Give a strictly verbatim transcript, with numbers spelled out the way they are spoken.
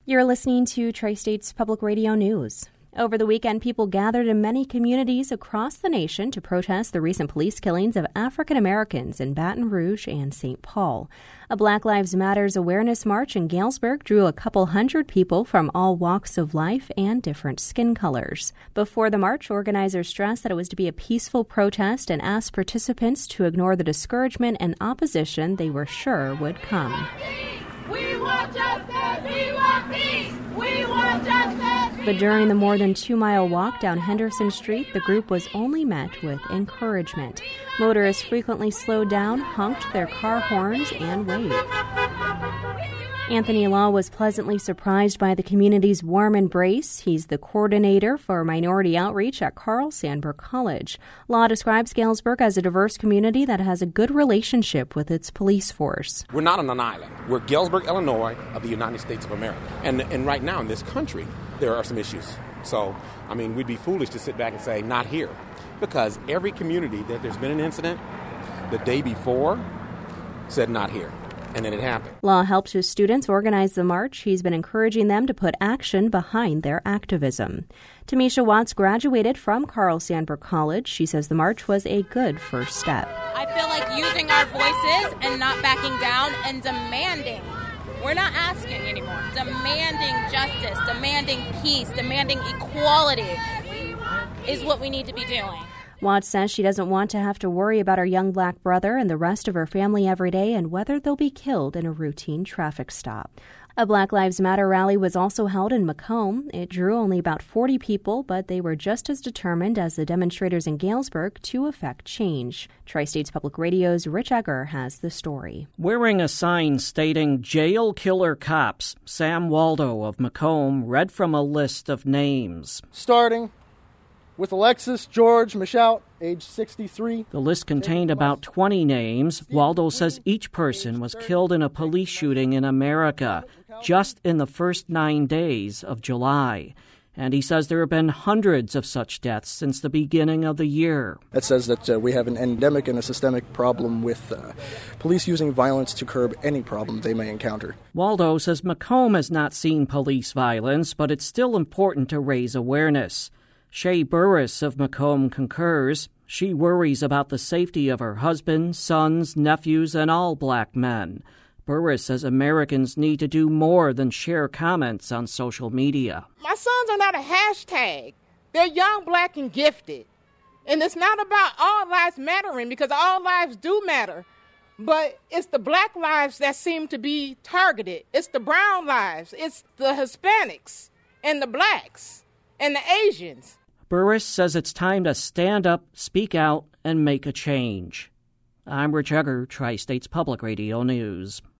You're listening to Tri-States Public Radio News. Over the weekend, people gathered in many communities across the nation to protest the recent police killings of African Americans in Baton Rouge and Saint Paul. A Black Lives Matters awareness march in Galesburg drew a couple hundred people from all walks of life and different skin colors. Before the march, organizers stressed that it was to be a peaceful protest and asked participants to ignore the discouragement and opposition they were sure would come. We want justice! We want peace! We want justice! But during the more than two-mile walk down Henderson Street, the group was only met with encouragement. Motorists frequently slowed down, honked their car horns, and waved. Anthony Law was pleasantly surprised by the community's warm embrace. He's the coordinator for minority outreach at Carl Sandburg College. Law describes Galesburg as a diverse community that has a good relationship with its police force. We're not on an island. We're Galesburg, Illinois of the United States of America. And, and right now in this country, there are some issues. So, I mean, we'd be foolish to sit back and say, not here. Because every community that there's been an incident the day before said not here. And then it happened. Law helped his students organize the march. He's been encouraging them to put action behind their activism. Tamisha Watts graduated from Carl Sandburg College. She says the march was a good first step. I feel like using our voices and not backing down and demanding. We're not asking anymore. Demanding justice, demanding peace, demanding equality is what we need to be doing. Watts says she doesn't want to have to worry about her young black brother and the rest of her family every day and whether they'll be killed in a routine traffic stop. A Black Lives Matter rally was also held in Macomb. It drew only about forty people, but they were just as determined as the demonstrators in Galesburg to effect change. Tri-States Public Radio's Rich Egger has the story. Wearing a sign stating "Jail Killer Cops," Sam Waldo of Macomb read from a list of names. Starting with Alexis George Michaud, age sixty-three. The list contained about twenty names. Waldo says each person was killed in a police shooting in America just in the first nine days of July. And he says there have been hundreds of such deaths since the beginning of the year. That says that uh, we have an endemic and a systemic problem with uh, police using violence to curb any problem they may encounter. Waldo says Macomb has not seen police violence, but it's still important to raise awareness. Shay Burris of Macomb concurs. She worries about the safety of her husband, sons, nephews, and all black men. Burris says Americans need to do more than share comments on social media. My sons are not a hashtag. They're young, black, and gifted. And it's not about all lives mattering, because all lives do matter. But it's the black lives that seem to be targeted. It's the brown lives. It's the Hispanics and the blacks and the Asians. Burris says it's time to stand up, speak out, and make a change. I'm Rich Egger, Tri-States Public Radio News.